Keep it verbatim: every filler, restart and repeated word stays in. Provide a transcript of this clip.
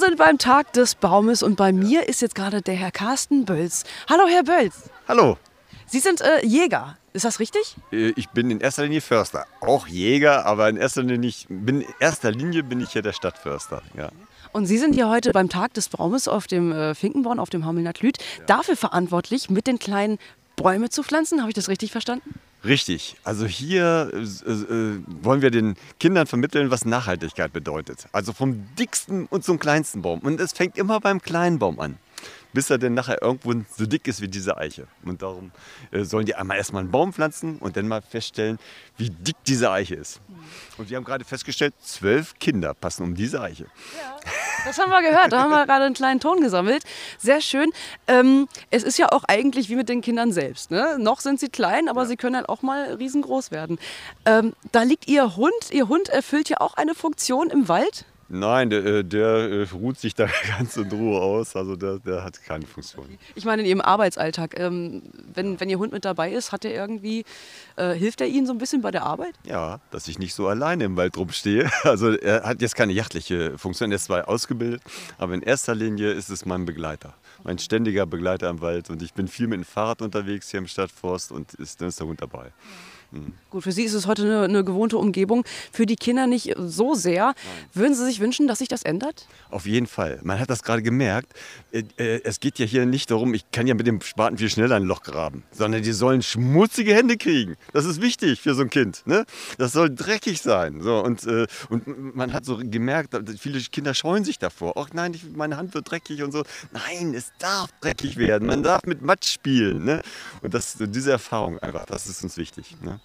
sind beim Tag des Baumes und bei mir ist jetzt gerade der Herr Carsten Bölz. Hallo, Herr Bölz. Hallo. Sie sind äh, Jäger, ist das richtig? Ich bin in erster Linie Förster. Auch Jäger, aber in erster Linie, nicht, bin, in erster Linie bin ich ja der Stadtförster. Ja. Und Sie sind hier heute beim Tag des Baumes auf dem äh, Finkenborn, auf dem Hamelnat-Lüth, ja. dafür verantwortlich, mit den kleinen Bäume zu pflanzen. Habe ich das richtig verstanden? Richtig. Also hier äh, äh, wollen wir den Kindern vermitteln, was Nachhaltigkeit bedeutet. Also vom dicksten und zum kleinsten Baum. Und es fängt immer beim kleinen Baum an, bis er dann nachher irgendwo so dick ist wie diese Eiche. Und darum äh, sollen die einmal erstmal einen Baum pflanzen und dann mal feststellen, wie dick diese Eiche ist. Und wir haben gerade festgestellt, zwölf Kinder passen um diese Eiche. Ja, das haben wir gehört. Da haben wir gerade einen kleinen Ton gesammelt. Sehr schön. Ähm, es ist ja auch eigentlich wie mit den Kindern selbst. Ne? Noch sind sie klein, aber ja. sie können halt auch mal riesengroß werden. Ähm, da liegt Ihr Hund. Ihr Hund erfüllt ja auch eine Funktion im Wald. Nein, der, der ruht sich da ganz in Ruhe aus, also der, der hat keine Funktion. Ich meine in Ihrem Arbeitsalltag, ähm, wenn, wenn Ihr Hund mit dabei ist, hat er irgendwie, äh, hilft er Ihnen so ein bisschen bei der Arbeit? Ja, dass ich nicht so alleine im Wald rumstehe. Also er hat jetzt keine jagdliche Funktion, er ist zwar ausgebildet, aber in erster Linie ist es mein Begleiter, mein ständiger Begleiter im Wald. Und ich bin viel mit dem Fahrrad unterwegs hier im Stadtforst und ist, dann ist der Hund dabei. Mhm. Gut, für Sie ist es heute eine, eine gewohnte Umgebung, für die Kinder nicht so sehr. Nein. Würden Sie sich wünschen, dass sich das ändert? Auf jeden Fall. Man hat das gerade gemerkt. Äh, äh, es geht ja hier nicht darum, ich kann ja mit dem Spaten viel schneller ein Loch graben, sondern die sollen schmutzige Hände kriegen. Das ist wichtig für so ein Kind. Ne? Das soll dreckig sein. So, und, äh, und man hat so gemerkt, viele Kinder scheuen sich davor. Ach nein, ich, meine Hand wird dreckig und so. Nein, es darf dreckig werden. Man darf mit Matsch spielen. Ne? Und das, diese Erfahrung einfach, das ist uns wichtig. Ne?